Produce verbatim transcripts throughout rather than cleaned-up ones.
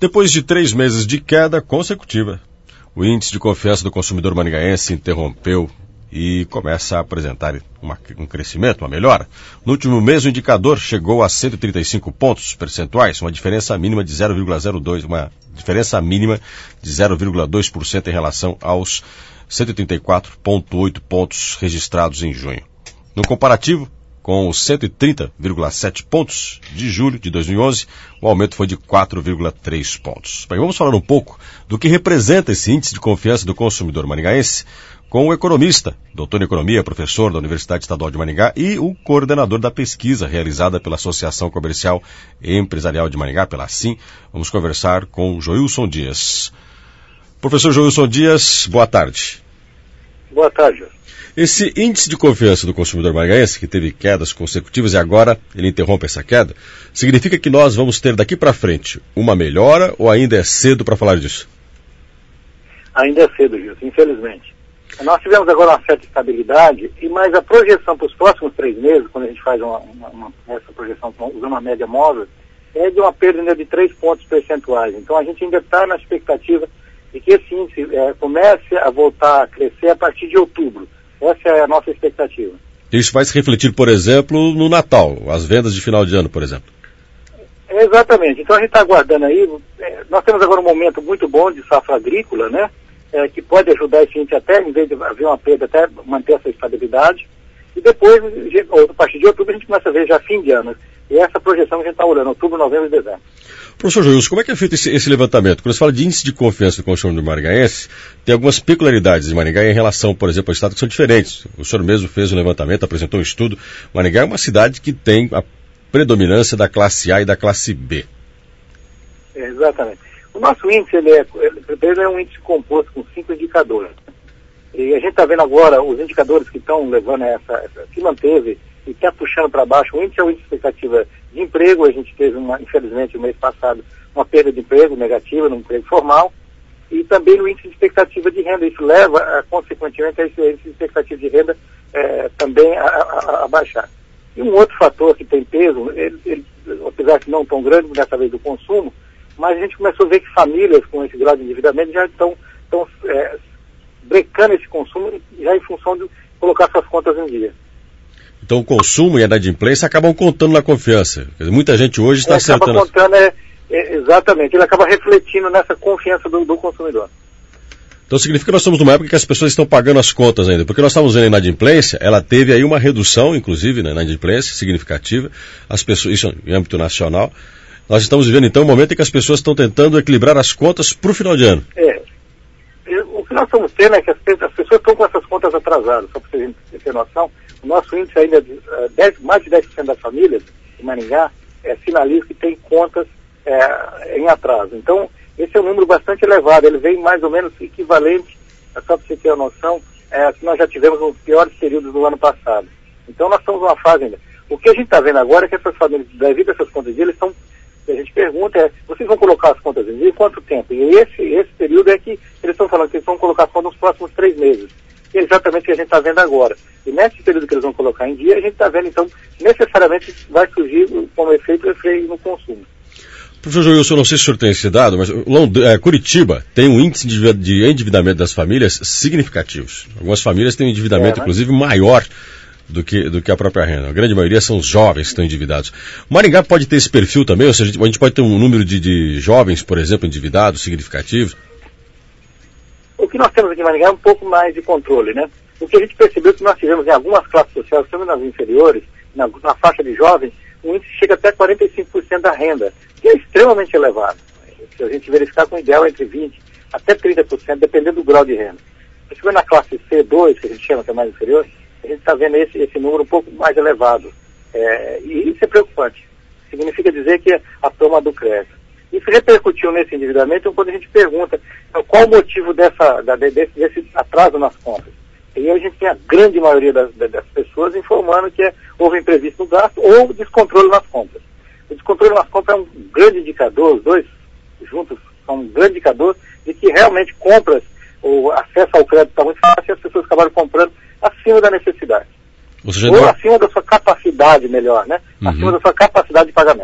Depois de três meses de queda consecutiva, o índice de confiança do consumidor maringaense interrompeu e começa a apresentar uma, um crescimento, uma melhora. No último mês, o indicador chegou a cento e trinta e cinco pontos percentuais, uma diferença mínima de zero vírgula zero dois, uma diferença mínima de zero vírgula dois por cento em relação aos cento e trinta e quatro vírgula oito pontos registrados em junho. No comparativo, com os cento e trinta vírgula sete pontos de julho de dois mil e onze, o aumento foi de quatro vírgula três pontos. Bem, vamos falar um pouco do que representa esse índice de confiança do consumidor maringaense com o economista, doutor em economia, professor da Universidade Estadual de Maringá e o coordenador da pesquisa realizada pela Associação Comercial e Empresarial de Maringá, pela ASIM. Vamos conversar com Joilson Dias. Professor Joilson Dias, boa tarde. Boa tarde. Esse índice de confiança do consumidor maringaense, que teve quedas consecutivas e agora ele interrompe essa queda, significa que nós vamos ter daqui para frente uma melhora ou ainda é cedo para falar disso? Ainda é cedo, Gilson, infelizmente. Nós tivemos agora uma certa estabilidade, e mais a projeção para os próximos três meses, quando a gente faz uma, uma, uma, essa projeção usando uma média móvel, é de uma perda de três pontos percentuais. Então a gente ainda está na expectativa de que esse índice é, comece a voltar a crescer a partir de outubro. Essa é a nossa expectativa. Isso vai se refletir, por exemplo, no Natal, as vendas de final de ano, por exemplo. É, exatamente. Então a gente está aguardando aí. É, nós temos agora um momento muito bom de safra agrícola, né? É, que pode ajudar esse índice até, em vez de haver uma perda, até manter essa estabilidade. E depois, a partir de outubro, a gente começa a ver já fim de ano. E essa projeção que a gente está olhando, outubro, novembro e dezembro. Professor Joilson, como é que é feito esse, esse levantamento? Quando você fala de índice de confiança do consumidor maringaense, tem algumas peculiaridades de Maringá em relação, por exemplo, ao estado que são diferentes. O senhor mesmo fez um levantamento, apresentou um estudo. Maringá é uma cidade que tem a predominância da classe A e da classe B. É, exatamente. O nosso índice, ele é, ele é um índice composto com cinco indicadores. E a gente está vendo agora os indicadores que estão levando essa, essa que manteve e está puxando para baixo. O índice é o índice de expectativa de emprego. A gente teve, uma, infelizmente, no mês passado, uma perda de emprego negativa no emprego formal. E também o índice de expectativa de renda. Isso leva, a, consequentemente, a esse índice de expectativa de renda é, também a, a, a baixar. E um outro fator que tem peso, ele, ele, apesar de não tão grande dessa vez do consumo, mas a gente começou a ver que famílias com esse grau de endividamento já estão, estão é, brecando esse consumo já em função de colocar suas contas em dia. Então o consumo e a inadimplência acabam contando na confiança. Quer dizer, muita gente hoje está acertando... Acaba contando, é, é, exatamente, ele acaba refletindo nessa confiança do, do consumidor. Então significa que nós estamos numa época que as pessoas estão pagando as contas ainda, porque nós estamos vendo a inadimplência, ela teve aí uma redução, inclusive, na inadimplência significativa, as pessoas, isso em âmbito nacional. Nós estamos vivendo, então, um momento em que as pessoas estão tentando equilibrar as contas para o final de ano. É. O que nós estamos tendo é que as, as pessoas estão com essas contas atrasadas, só para vocês terem noção. O nosso índice ainda, de, uh, dez, mais de dez por cento das famílias em Maringá é, sinaliza que tem contas é, em atraso. Então, esse é um número bastante elevado. Ele vem mais ou menos equivalente, só para você ter a noção, é, que nós já tivemos nos piores períodos do ano passado. Então, nós estamos numa fase ainda. O que a gente está vendo agora é que essas famílias, devido a essas contas deles, estão... A gente pergunta é, vocês vão colocar as contas em dia em quanto tempo? E esse, esse período é que eles estão falando que eles vão colocar as contas nos próximos três meses. E é exatamente o que a gente está vendo agora. E nesse período que eles vão colocar em dia, a gente está vendo, então, necessariamente vai surgir como efeito o freio no consumo. Professor Joilson, não sei se o senhor tem esse dado, mas Lond- é, Curitiba tem um índice de endividamento das famílias significativos. Algumas famílias têm um endividamento, é, né? inclusive, maior do que, do que a própria renda. A grande maioria são os jovens que estão endividados. Maringá pode ter esse perfil também? Ou seja, a gente pode ter um número de, de jovens, por exemplo, endividados, significativos? O que nós temos aqui em Maringá é um pouco mais de controle, né? O que a gente percebeu que nós tivemos em algumas classes sociais, também nas inferiores, na, na faixa de jovens, o índice chega até quarenta e cinco por cento da renda, que é extremamente elevado. Se a gente verificar com o ideal entre vinte por cento até trinta por cento, dependendo do grau de renda. Se estiver na classe C dois, que a gente chama que é mais inferior, a gente está vendo esse, esse número um pouco mais elevado. É, e isso é preocupante. Significa dizer que a toma cresce. Isso repercutiu nesse endividamento quando a gente pergunta então, qual o motivo dessa, da, desse, desse atraso nas contas. E a gente tem a grande maioria das, das pessoas informando que é, houve imprevisto no gasto ou descontrole nas compras. O descontrole nas compras é um grande indicador, os dois juntos são um grande indicador de que realmente compras, o acesso ao crédito está muito fácil e as pessoas acabaram comprando acima da necessidade. Ou, seja, ou não... acima da sua capacidade, melhor, né? Uhum. Acima da sua capacidade de pagamento.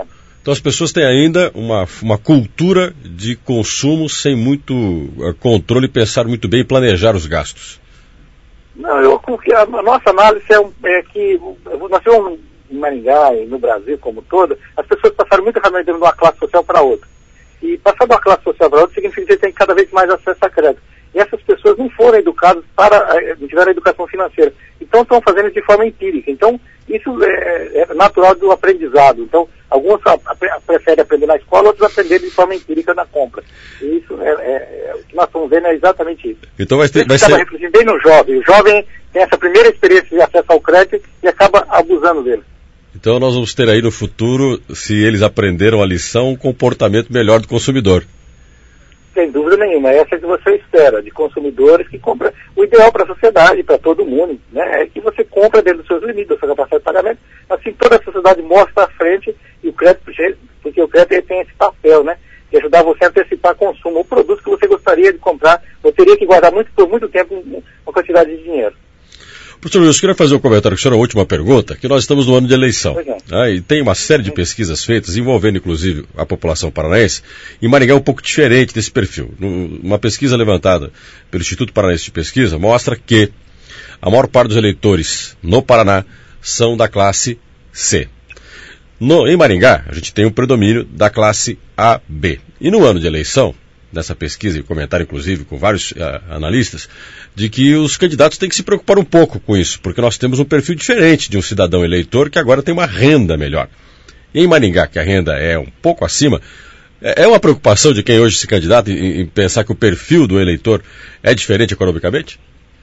Então as pessoas têm ainda uma, uma cultura de consumo sem muito uh, controle, pensar muito bem e planejar os gastos. Não, eu, a, a nossa análise é, é que nós temos em Maringá e no Brasil como todo, as pessoas passaram muito rapidamente de uma classe social para outra. E passar de uma classe social para outra significa que você tem cada vez mais acesso a crédito. E essas pessoas não foram educadas para, não tiveram educação financeira. Então estão fazendo de forma empírica. Então isso é, é natural do aprendizado. Então alguns preferem aprender na escola, outros aprender de forma empírica na compra. E isso é, é, é o que nós estamos vendo é exatamente isso. Então vai, ter, vai acaba ser... refletindo bem no jovem. O jovem tem essa primeira experiência de acesso ao crédito e acaba abusando dele. Então nós vamos ter aí no futuro, se eles aprenderam a lição, um comportamento melhor do consumidor. Sem dúvida nenhuma, essa é que você espera, de consumidores que compram. O ideal para a sociedade, para todo mundo, né, é que você compra dentro dos seus limites, da sua capacidade de pagamento, assim toda a sociedade mostra à frente, e o crédito, porque o crédito tem esse papel, né, de ajudar você a antecipar consumo, o produto que você gostaria de comprar, ou teria que guardar muito, por muito tempo uma quantidade de dinheiro. Professor Wilson, eu queria fazer um comentário com o senhor, a última pergunta, que nós estamos no ano de eleição. É. Ah, e tem uma série de pesquisas feitas, envolvendo inclusive a população paranaense, e Maringá é um pouco diferente desse perfil. Uma pesquisa levantada pelo Instituto Paranaense de Pesquisa mostra que a maior parte dos eleitores no Paraná são da classe C. No, em Maringá, a gente tem um predomínio da classe A B. E no ano de eleição, nessa pesquisa e comentário, inclusive, com vários uh, analistas, de que os candidatos têm que se preocupar um pouco com isso, porque nós temos um perfil diferente de um cidadão eleitor que agora tem uma renda melhor. E em Maringá, que a renda é um pouco acima, é uma preocupação de quem hoje se candidata em, em pensar que o perfil do eleitor é diferente economicamente?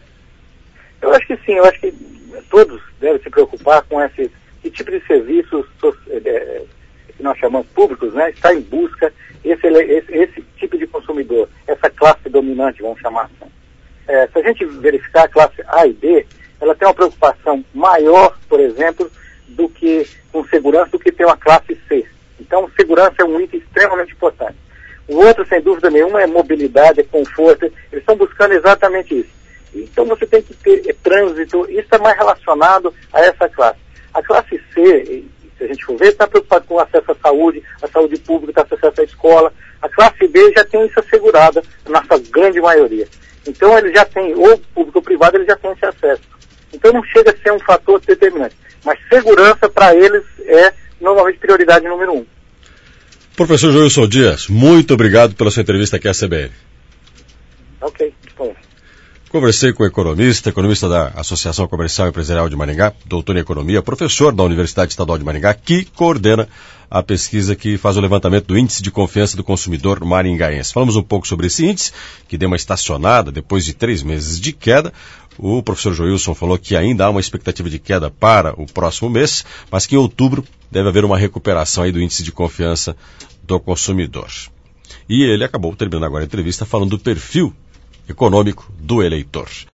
Eu acho que sim, eu acho que todos devem se preocupar com esse, esse tipo de serviços é, que nós chamamos públicos, né? Está em busca esse, esse, esse tipo de consumidor, essa classe dominante, vamos chamar assim. É, se a gente verificar a classe A e B, ela tem uma preocupação maior, por exemplo, do que com segurança, do que tem uma classe C. Então, segurança é um item extremamente importante. O outro, sem dúvida nenhuma, é mobilidade, é conforto. Eles estão buscando exatamente isso. Então, você tem que ter é, trânsito. Isso é mais relacionado a essa classe. A classe C, se a gente for ver, está preocupado com acesso à saúde, a saúde pública, acesso à escola. A classe B já tem isso assegurada, na sua grande maioria. Então, ele já tem, ou público ou privado, ele já tem esse acesso. Então, não chega a ser um fator determinante. Mas segurança, para eles, é normalmente prioridade número um. Professor Joilson Dias, muito obrigado pela sua entrevista aqui à C B N. Ok, bom. Conversei com o economista, economista da Associação Comercial e Empresarial de Maringá, doutor em economia, professor da Universidade Estadual de Maringá, que coordena a pesquisa que faz o levantamento do Índice de Confiança do Consumidor Maringaense. Falamos um pouco sobre esse índice, que deu uma estacionada depois de três meses de queda. O professor Joilson falou que ainda há uma expectativa de queda para o próximo mês, mas que em outubro deve haver uma recuperação aí do Índice de Confiança do Consumidor. E ele acabou terminando agora a entrevista falando do perfil econômico do eleitor.